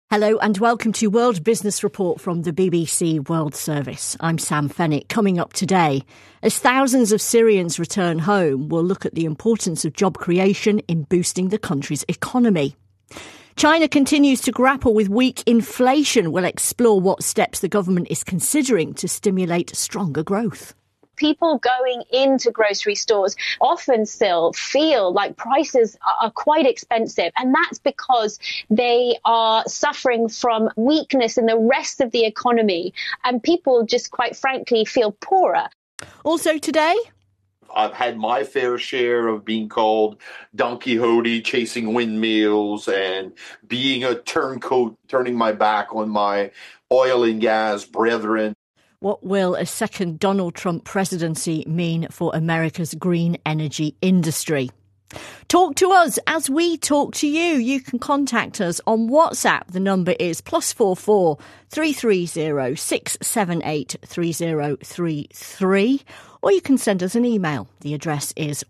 Hello and welcome to World Business Report from the BBC World Service. I'm Sam Fennick. Coming up today, as thousands of Syrians return home, we'll look at the importance of job creation in boosting the country's economy. China continues to grapple with weak inflation. We'll explore what steps the government is considering to stimulate stronger growth. People going into grocery stores often still feel like prices are quite expensive. And that's because they are suffering from weakness in the rest of the economy. And people just quite frankly feel poorer. Also today, I've had my fair share of being called Don Quixote, chasing windmills, and being a turncoat, turning my back on my oil and gas brethren. What will a second Donald Trump presidency mean for America's green energy industry? Talk to us as we talk to you. You can contact us on WhatsApp. The number is +44 330 678 3033. Or you can send us an email. The address is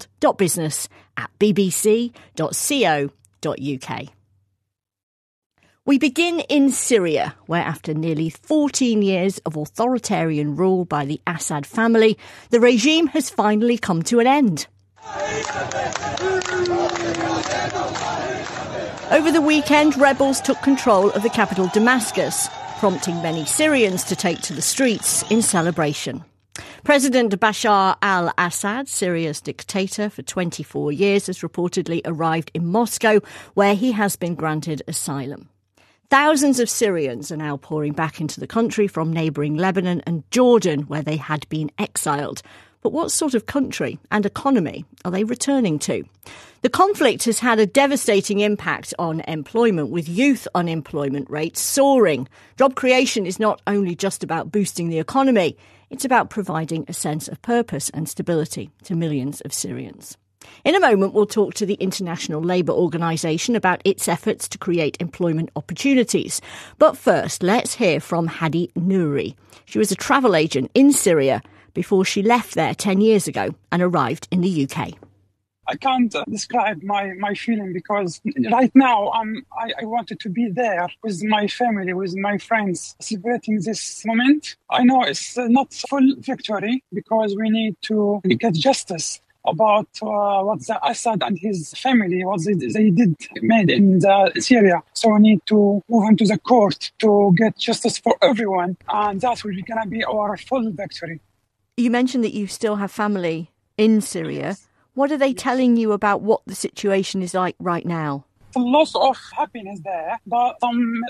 world.business@bbc.co.uk. We begin in Syria, where after nearly 14 years of authoritarian rule by the Assad family, the regime has finally come to an end. Over the weekend, rebels took control of the capital Damascus, prompting many Syrians to take to the streets in celebration. President Bashar al-Assad, Syria's dictator for 24 years, has reportedly arrived in Moscow, where he has been granted asylum. Thousands of Syrians are now pouring back into the country from neighbouring Lebanon and Jordan, where they had been exiled. But what sort of country and economy are they returning to? The conflict has had a devastating impact on employment, with youth unemployment rates soaring. Job creation is not only just about boosting the economy, it's about providing a sense of purpose and stability to millions of Syrians. In a moment, we'll talk to the International Labour Organization about its efforts to create employment opportunities. But first, let's hear from Hadi Nouri. She was a travel agent in Syria before she left there 10 years ago and arrived in the UK. I can't describe my feeling because right now I wanted to be there with my family, with my friends, celebrating this moment. I know it's not full victory because we need to get justice about what the Assad and his family, what they made in Syria. So we need to move into the court to get justice for everyone. And that's going to be our full victory. You mentioned that you still have family in Syria. Yes. What are they telling you about what the situation is like right now? A lot of happiness there, but some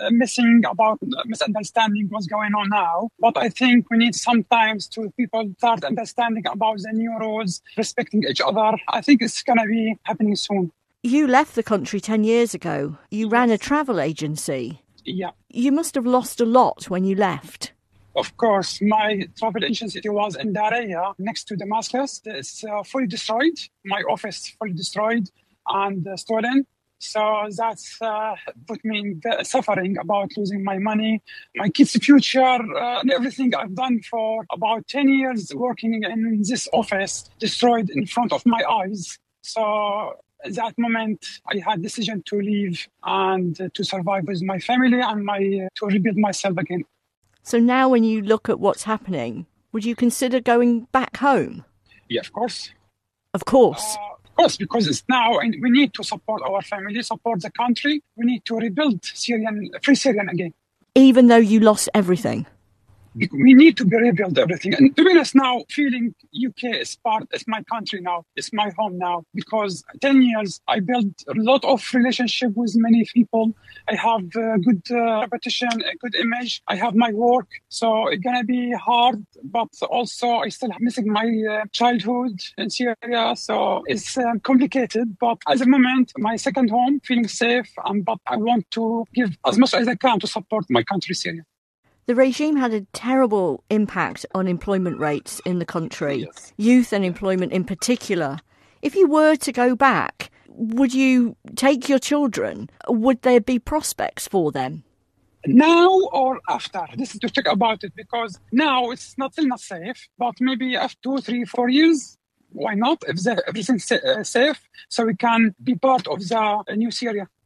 misunderstanding what's going on now. But I think we need sometimes to people start understanding about the new rules, respecting each other. I think it's going to be happening soon. You left the country 10 years ago. You ran a travel agency. Yeah. You must have lost a lot when you left. Of course, my travel agency was in Daraya, next to Damascus. It's fully destroyed. My office fully destroyed and stolen. So that's put me in suffering about losing my money, my kids' future, and everything I've done for about 10 years working in this office, destroyed in front of my eyes. So at that moment, I had decision to leave and to survive with my family and to rebuild myself again. So now when you look at what's happening, would you consider going back home? Yeah, of course. Of course. Of course, because it's now, and we need to support our family, support the country. We need to rebuild free Syrian again. Even though you lost everything? We need to rebuild everything. And to be honest now, feeling UK is my country now. It's my home now. Because 10 years, I built a lot of relationship with many people. I have a good reputation, a good image. I have my work. So it's going to be hard. But also, I still missing my childhood in Syria. So it's complicated. But at the moment, my second home, feeling safe. But I want to give as much as I can to support my country, Syria. The regime had a terrible impact on employment rates in the country, Yes. Youth unemployment in particular. If you were to go back, would you take your children? Would there be prospects for them? Now or after? This is to check about it because now it's still not safe, but maybe after 2, 3, 4 years, why not? If everything's safe, so we can be part of the new Syria.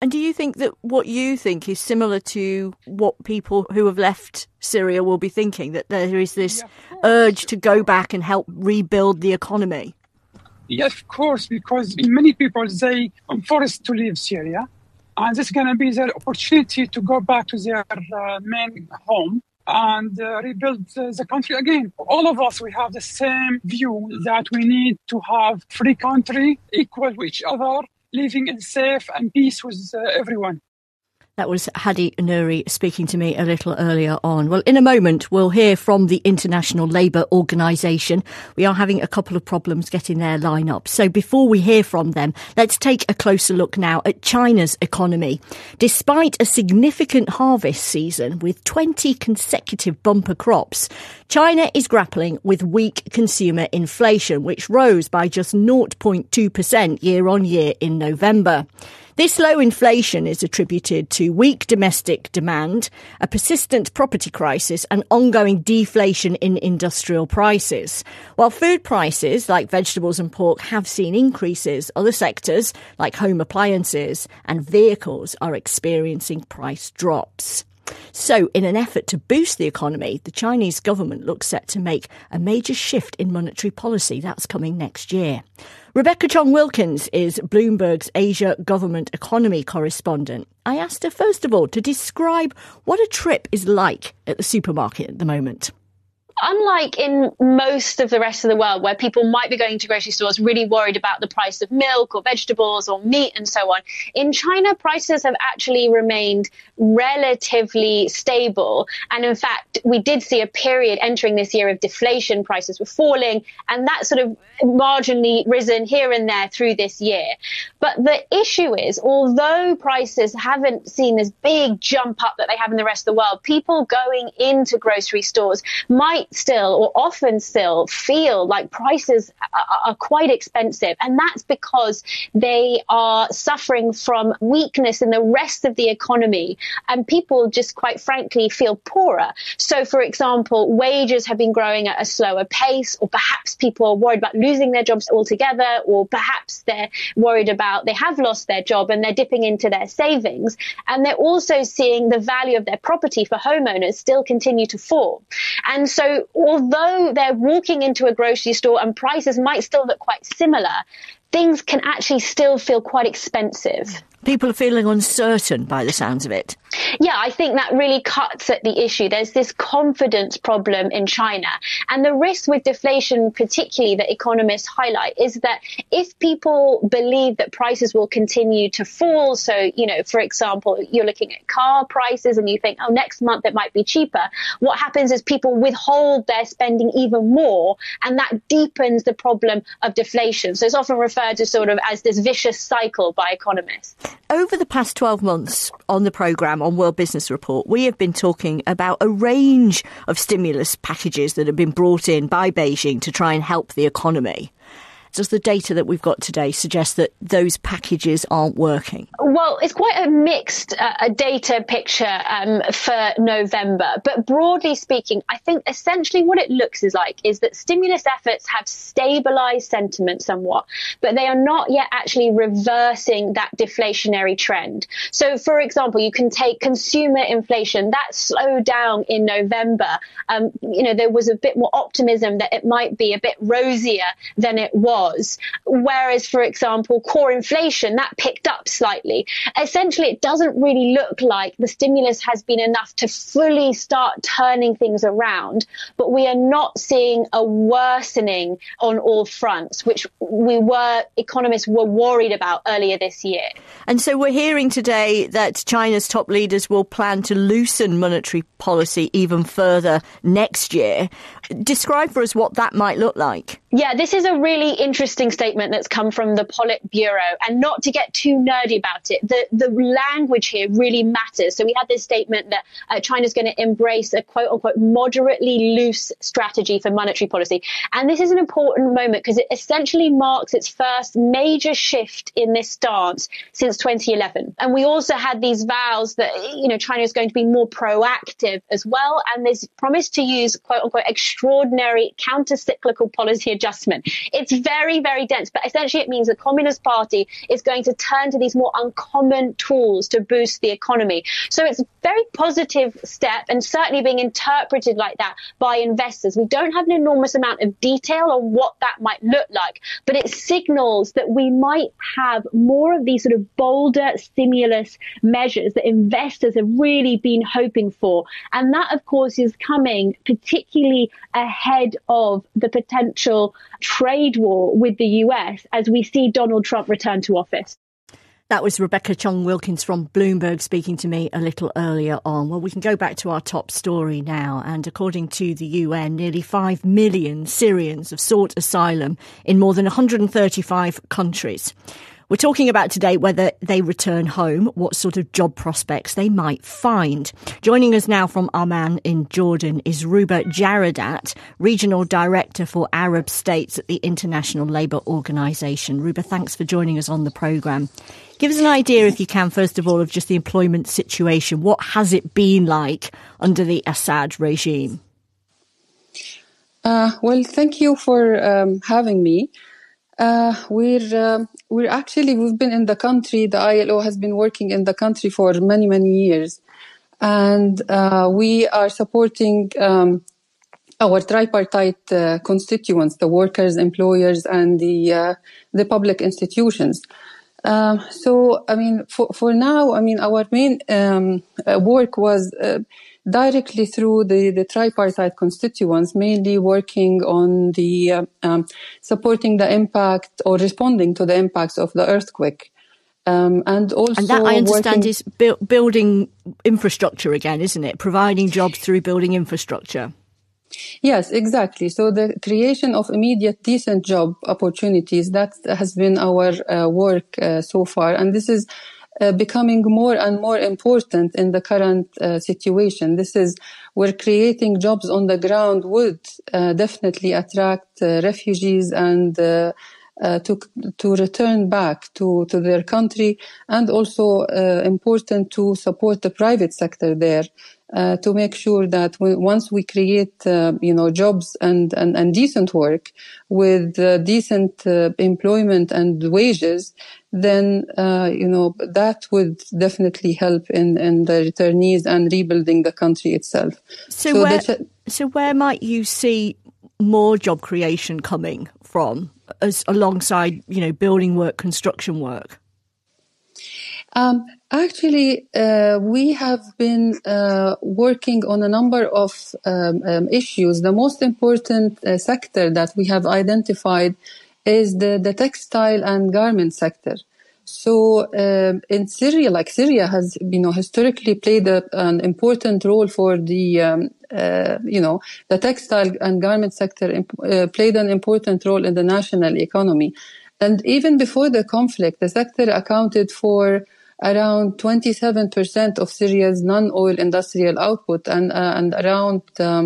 And do you think that what you think is similar to what people who have left Syria will be thinking, that there is this urge to go back and help rebuild the economy? Yes, of course, because many people, they are forced to leave Syria. And this is going to be their opportunity to go back to their main home and rebuild the country again. All of us, we have the same view that we need to have free country, equal with each other, living in safe and peace with everyone. That was Hadi Nouri speaking to me a little earlier on. Well, in a moment, we'll hear from the International Labour Organisation. We are having a couple of problems getting their line up. So before we hear from them, let's take a closer look now at China's economy. Despite a significant harvest season with 20 consecutive bumper crops, China is grappling with weak consumer inflation, which rose by just 0.2% year on year in November. This low inflation is attributed to weak domestic demand, a persistent property crisis and ongoing deflation in industrial prices. While food prices like vegetables and pork have seen increases, other sectors like home appliances and vehicles are experiencing price drops. So, in an effort to boost the economy, the Chinese government looks set to make a major shift in monetary policy. That's coming next year. Rebecca Chong-Wilkins is Bloomberg's Asia Government Economy correspondent. I asked her, first of all, to describe what a trip is like at the supermarket at the moment. Unlike in most of the rest of the world, where people might be going to grocery stores really worried about the price of milk or vegetables or meat and so on, in China, prices have actually remained relatively stable. And in fact, we did see a period entering this year of deflation. Prices were falling, and that sort of marginally risen here and there through this year. But the issue is, although prices haven't seen this big jump up that they have in the rest of the world, people going into grocery stores might still, or often still, feel like prices are quite expensive. And that's because they are suffering from weakness in the rest of the economy. And people just quite frankly feel poorer. So, for example, wages have been growing at a slower pace, or perhaps people are worried about losing their jobs altogether, or perhaps they're worried about they have lost their job and they're dipping into their savings. And they're also seeing the value of their property for homeowners still continue to fall. And so although they're walking into a grocery store and prices might still look quite similar, things can actually still feel quite expensive. People are feeling uncertain by the sounds of it. Yeah, I think that really cuts at the issue. There's this confidence problem in China. And the risk with deflation, particularly that economists highlight, is that if people believe that prices will continue to fall, so, you know, for example, you're looking at car prices and you think, oh, next month it might be cheaper. What happens is people withhold their spending even more, and that deepens the problem of deflation. So it's often referred to sort of as this vicious cycle by economists. Over the past 12 months on the programme on World Business Report, we have been talking about a range of stimulus packages that have been brought in by Beijing to try and help the economy. Does the data that we've got today suggest that those packages aren't working? Well, it's quite a mixed data picture for November. But broadly speaking, I think essentially what it looks like is that stimulus efforts have stabilised sentiment somewhat, but they are not yet actually reversing that deflationary trend. So, for example, you can take consumer inflation. That slowed down in November. There was a bit more optimism that it might be a bit rosier than it was. Whereas, for example, core inflation, that picked up slightly. Essentially, it doesn't really look like the stimulus has been enough to fully start turning things around. But we are not seeing a worsening on all fronts, which economists were worried about earlier this year. And so we're hearing today that China's top leaders will plan to loosen monetary policy even further next year. Describe for us what that might look like. Yeah, this is a really interesting statement that's come from the Politburo. And not to get too nerdy about it, the language here really matters. So we had this statement that China's going to embrace a quote-unquote moderately loose strategy for monetary policy. And this is an important moment because it essentially marks its first major shift in this stance since 2011. And we also had these vows that, China is going to be more proactive as well. And there's promise to use quote-unquote extraordinary counter-cyclical policy adjustment. It's very, very dense, but essentially it means the Communist Party is going to turn to these more uncommon tools to boost the economy. So it's a very positive step and certainly being interpreted like that by investors. We don't have an enormous amount of detail on what that might look like, but it signals that we might have more of these sort of bolder stimulus measures that investors have really been hoping for. And that, of course, is coming particularly ahead of the potential trade war with the US as we see Donald Trump return to office. That was Rebecca Chong-Wilkins from Bloomberg speaking to me a little earlier on. Well, we can go back to our top story now. And according to the UN, nearly 5 million Syrians have sought asylum in more than 135 countries. We're talking about today whether they return home, what sort of job prospects they might find. Joining us now from Amman in Jordan is Ruba Jaradat, Regional Director for Arab States at the International Labour Organization. Ruba, thanks for joining us on the programme. Give us an idea, if you can, first of all, of just the employment situation. What has it been like under the Assad regime? Well, thank you for having me. We've been in the country. The ILO has been working in the country for many, many years. And we are supporting our tripartite constituents, the workers, employers, and the public institutions. For now, our main work was directly through the tripartite constituents, mainly working on the supporting the impact or responding to the impacts of the earthquake. And that, I understand, is building infrastructure again, isn't it? Providing jobs through building infrastructure. Yes, exactly. So the creation of immediate decent job opportunities, that has been our work so far. And this is becoming more and more important in the current situation. We're creating jobs on the ground would definitely attract refugees and to return back to their country, and also important to support the private sector there. To make sure that once we create, jobs and decent work with decent employment and wages, then, that would definitely help in the returnees and rebuilding the country itself. So where might you see more job creation coming from, as alongside, building work, construction work? We have been working on a number of issues. The most important sector that we have identified is the textile and garment sector. So in Syria, Syria has, historically played an important role for the textile and garment sector played an important role in the national economy. And even before the conflict, the sector accounted for around 27% of Syria's non-oil industrial output and around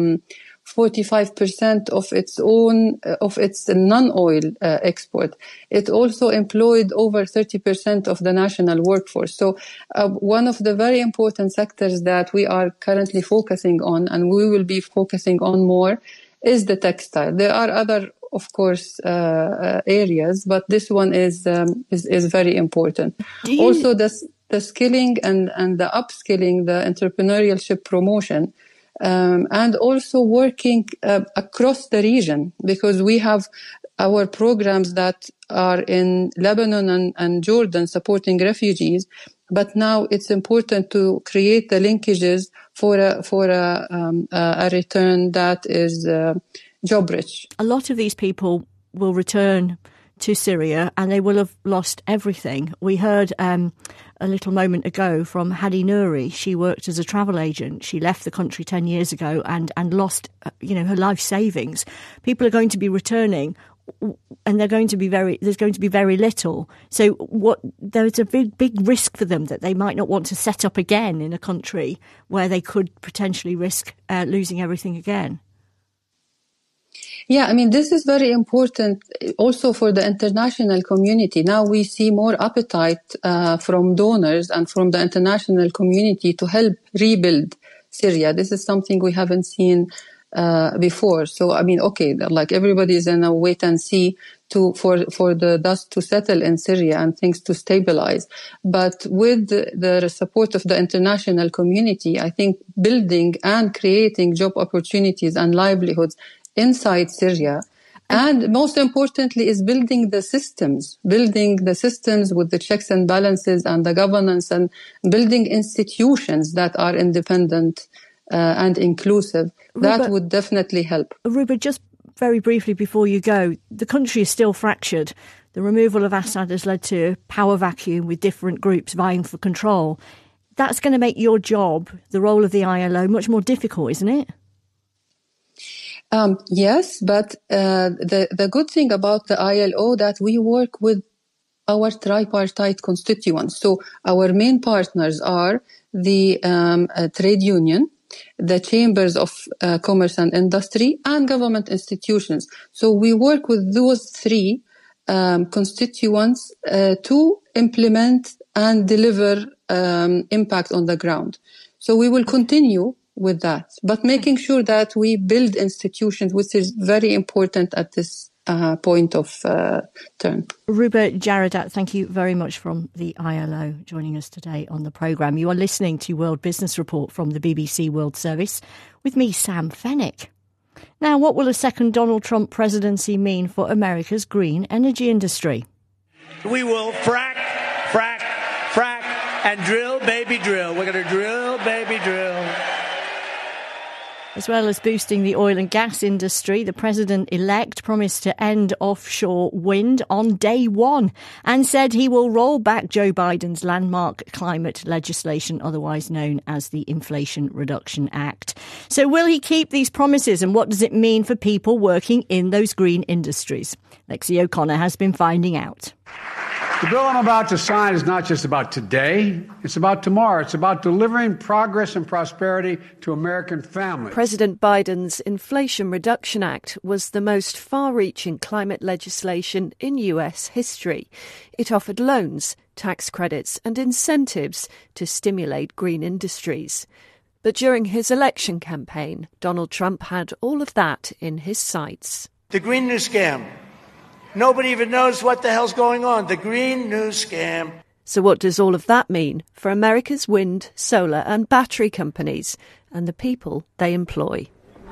45% of its non-oil export. It also employed over 30% of the national workforce. So one of the very important sectors that we are currently focusing on, and we will be focusing on more, is the textile. There are other, of course, areas, but this one is very important. Also, the skilling and the upskilling, the entrepreneurship promotion, and also working across the region, because we have our programs that are in Lebanon and Jordan supporting refugees. But now it's important to create the linkages for a return that is job rich. A lot of these people will return to Syria and they will have lost everything. We heard a little moment ago from Hadi Nouri. She worked as a travel agent. She left the country 10 years ago and lost, her life savings. People are going to be returning, and there's going to be very little. So there's a big risk for them that they might not want to set up again in a country where they could potentially risk losing everything again. Yeah, this is very important also for the international community. Now we see more appetite from donors and from the international community to help rebuild Syria. This is something we haven't seen before. So, I mean, okay, like everybody is in a wait and see for the dust to settle in Syria and things to stabilize. But with the support of the international community, I think building and creating job opportunities and livelihoods inside Syria, and most importantly is building the systems with the checks and balances and the governance, and building institutions that are independent and inclusive. That would definitely help. Ruba, just very briefly before you go, the country is still fractured. The removal of Assad has led to a power vacuum with different groups vying for control. That's going to make your job, the role of the ILO, much more difficult, isn't it? Yes, but the good thing about the ILO that we work with our tripartite constituents. So our main partners are the trade union, the chambers of commerce and industry, and government institutions. So we work with those three constituents to implement and deliver impact on the ground. So we will continue with that, but making sure that we build institutions, which is very important at this point of turn. Ruba Jaradat, thank you very much from the ILO joining us today on the programme. You are listening to World Business Report from the BBC World Service with me, Sam Fennick. Now, what will a second Donald Trump presidency mean for America's green energy industry? We will frack, and drill, baby, drill. We're going to drill, baby, drill. As well as boosting the oil and gas industry, the president-elect promised to end offshore wind on day one and said he will roll back Joe Biden's landmark climate legislation, otherwise known as the Inflation Reduction Act. So will he keep these promises, and what does it mean for people working in those green industries? Lexi O'Connor has been finding out. The bill I'm about to sign is not just about today, it's about tomorrow. It's about delivering progress and prosperity to American families. President Biden's Inflation Reduction Act was the most far-reaching climate legislation in US history. It offered loans, tax credits and incentives to stimulate green industries. But during his election campaign, Donald Trump had all of that in his sights. The Green New Scam. Nobody even knows what the hell's going on. The Green New Scam. So what does all of that mean for America's wind, solar and battery companies and the people they employ?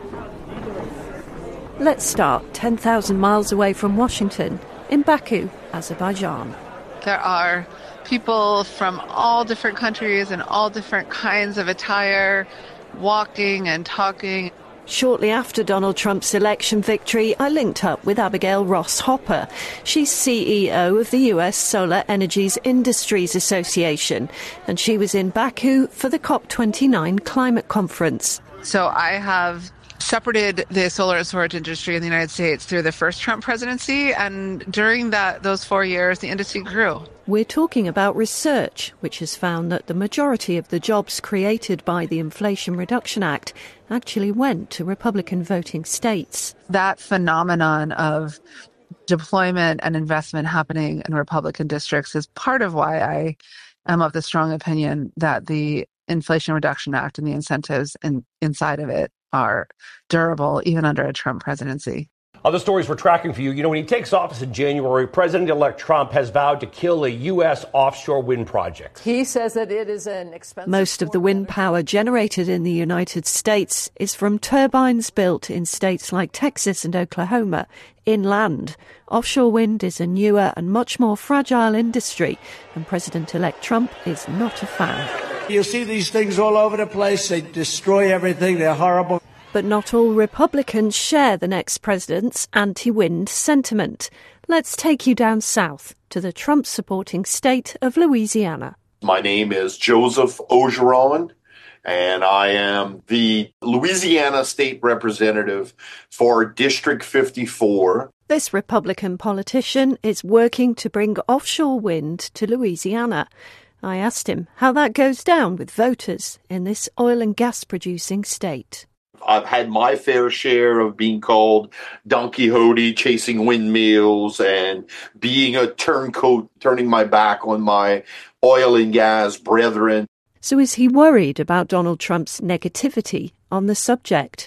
Let's start 10,000 miles away from Washington, in Baku, Azerbaijan. There are people from all different countries and all different kinds of attire, walking and talking. Shortly after Donald Trump's election victory, I linked up with Abigail Ross Hopper. She's CEO of the US Solar Energies Industries Association, and she was in Baku for the COP29 climate conference. So I have shepherded the solar and storage industry in the United States through the first Trump presidency, and during those 4 years, the industry grew. We're talking about research, which has found that the majority of the jobs created by the Inflation Reduction Act actually went to Republican voting states. That phenomenon of deployment and investment happening in Republican districts is part of why I am of the strong opinion that the Inflation Reduction Act and the incentives inside of it are durable even under a Trump presidency. Other stories we're tracking for you. You know, when he takes office in January, President-elect Trump has vowed to kill a U.S. offshore wind project. He says that it is an expensive... Most of the wind power generated in the United States is from turbines built in states like Texas and Oklahoma, inland. Offshore wind is a newer and much more fragile industry, and President-elect Trump is not a fan. You see these things all over the place. They destroy everything. They're horrible. But not all Republicans share the next president's anti-wind sentiment. Let's take you down south to the Trump-supporting state of Louisiana. My name is Joseph Ogeron, and I am the Louisiana State Representative for District 54. This Republican politician is working to bring offshore wind to Louisiana. I asked him how that goes down with voters in this oil and gas producing state. I've had my fair share of being called Don Quixote, chasing windmills, and being a turncoat, turning my back on my oil and gas brethren. So is he worried about Donald Trump's negativity on the subject?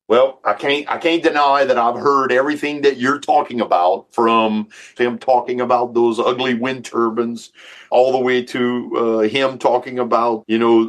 Well, I can't deny that I've heard everything that you're talking about, from him talking about those ugly wind turbines all the way to him talking about,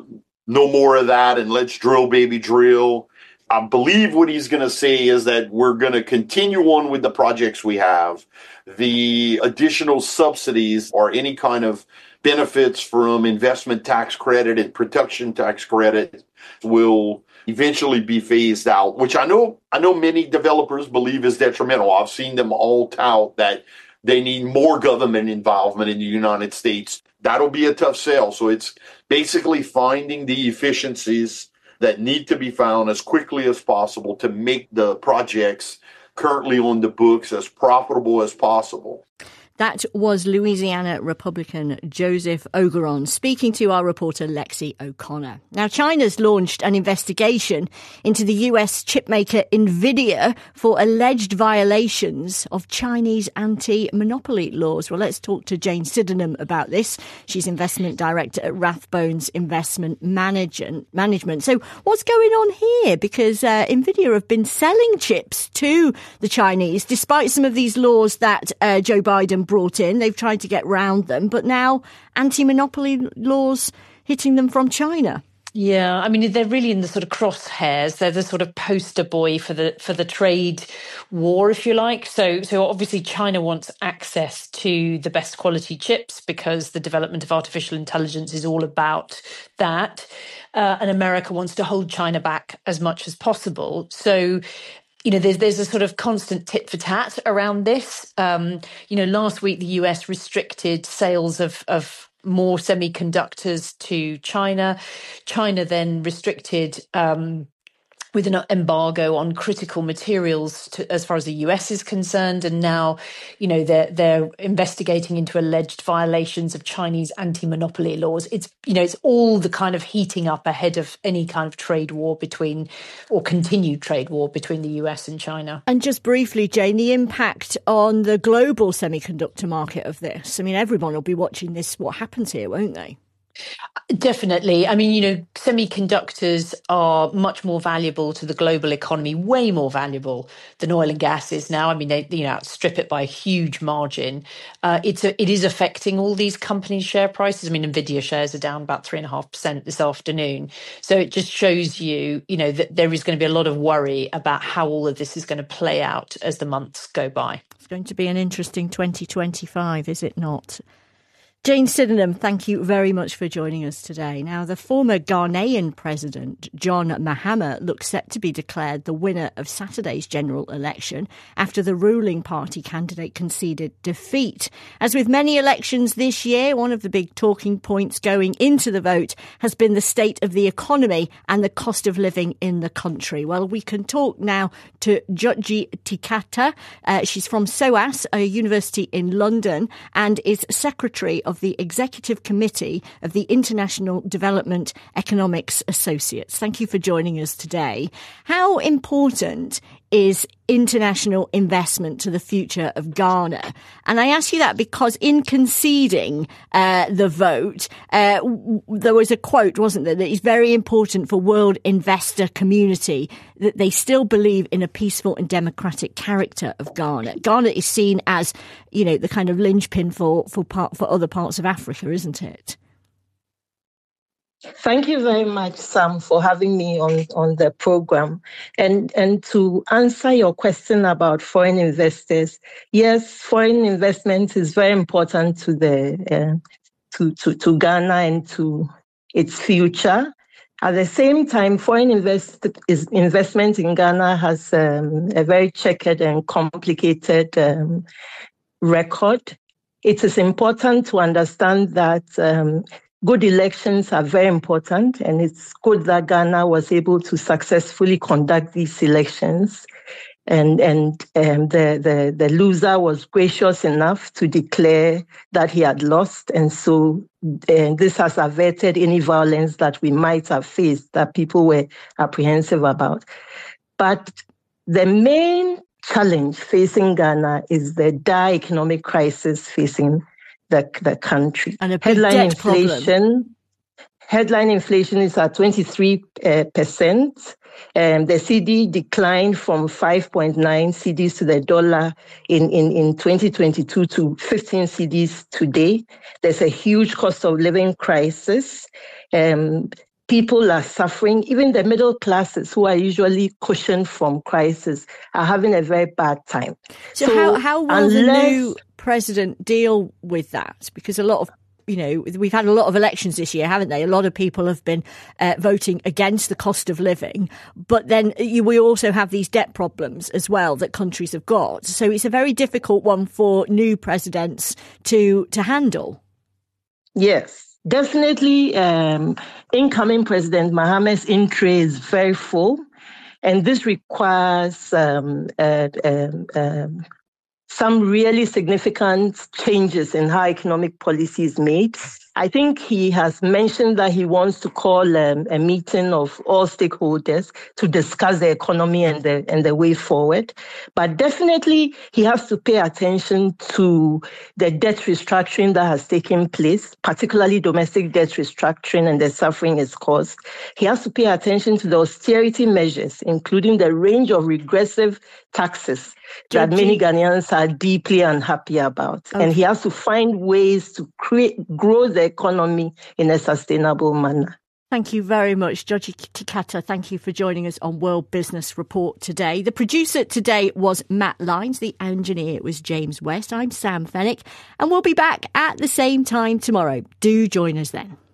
no more of that and let's drill, baby, drill. I believe what he's going to say is that we're going to continue on with the projects we have. The additional subsidies or any kind of benefits from investment tax credit and production tax credit will eventually be phased out, which I know many developers believe is detrimental. I've seen them all tout that they need more government involvement in the United States. That'll be a tough sell. So it's basically finding the efficiencies that need to be found as quickly as possible to make the projects currently on the books as profitable as possible. That was Louisiana Republican Joseph Ogeron speaking to our reporter Lexi O'Connor. Now, China's launched an investigation into the US chipmaker Nvidia for alleged violations of Chinese anti-monopoly laws. Well, let's talk to Jane Sydenham about this. She's investment director at Rathbones Investment Management. So what's going on here? Because Nvidia have been selling chips to the Chinese, despite some of these laws that Joe Biden brought in. They've tried to get round them, but now anti-monopoly laws hitting them from China. Yeah, I mean, they're really in the sort of crosshairs. They're the sort of poster boy for the trade war, if you like. So obviously China wants access to the best quality chips because the development of artificial intelligence is all about that. And America wants to hold China back as much as possible. So there's a sort of constant tit for tat around this. Last week, the US restricted sales of more semiconductors to China. China then restricted with an embargo on critical materials as far as the US is concerned. And now, they're investigating into alleged violations of Chinese anti-monopoly laws. It's all the kind of heating up ahead of any kind of trade war continued trade war between the US and China. And just briefly, Jane, the impact on the global semiconductor market of this. I mean, everyone will be watching this, what happens here, won't they? Definitely. I mean, semiconductors are much more valuable to the global economy, way more valuable than oil and gas is now. I mean, they outstrip it by a huge margin. It is affecting all these companies' share prices. I mean, Nvidia shares are down about 3.5% this afternoon. So it just shows you, that there is going to be a lot of worry about how all of this is going to play out as the months go by. It's going to be an interesting 2025, is it not? Jane Sydenham, thank you very much for joining us today. Now, the former Ghanaian president, John Mahama, looks set to be declared the winner of Saturday's general election after the ruling party candidate conceded defeat. As with many elections this year, one of the big talking points going into the vote has been the state of the economy and the cost of living in the country. Well, we can talk now to Joji Tikata. She's from SOAS, a university in London, and is secretary of the Executive Committee of the International Development Economics Associates. Thank you for joining us today. How important is international investment to the future of Ghana? And I ask you that because in conceding the vote, there was a quote, wasn't there, that is very important for world investor community, that they still believe in a peaceful and democratic character of Ghana. Ghana is seen as, the kind of linchpin for other parts of Africa, isn't it? Thank you very much, Sam, for having me on the program. And to answer your question about foreign investors, yes, foreign investment is very important to to Ghana and to its future. At the same time, foreign investment in Ghana has a very checkered and complicated record. It is important to understand that good elections are very important, and it's good that Ghana was able to successfully conduct these elections. And the loser was gracious enough to declare that he had lost. And so this has averted any violence that we might have faced that people were apprehensive about. But the main challenge facing Ghana is the dire economic crisis facing the country. And a big debt problem. Headline inflation is at 23%. The CD declined from 5.9 CDs to the dollar in 2022 to 15 CDs today. There's a huge cost of living crisis. People are suffering. Even the middle classes, who are usually cushioned from crisis, are having a very bad time. So how will the new president deal with that? Because a lot of we've had a lot of elections this year, haven't they? A lot of people have been voting against the cost of living. But then we also have these debt problems as well that countries have got. So it's a very difficult one for new presidents to handle. Yes, definitely. Incoming President Mahamad's in-tray is very full. And this requires some really significant changes in how economic policy is made. I think he has mentioned that he wants to call a meeting of all stakeholders to discuss the economy and the way forward. But definitely he has to pay attention to the debt restructuring that has taken place, particularly domestic debt restructuring and the suffering it's caused. He has to pay attention to the austerity measures, including the range of regressive taxes that many Ghanaians are deeply unhappy about. Okay. And he has to find ways to grow the economy in a sustainable manner. Thank you very much, Georgie Tikata. Thank you for joining us on World Business Report today. The producer today was Matt Lyons. The engineer was James West. I'm Sam Fennick, and we'll be back at the same time tomorrow. Do join us then.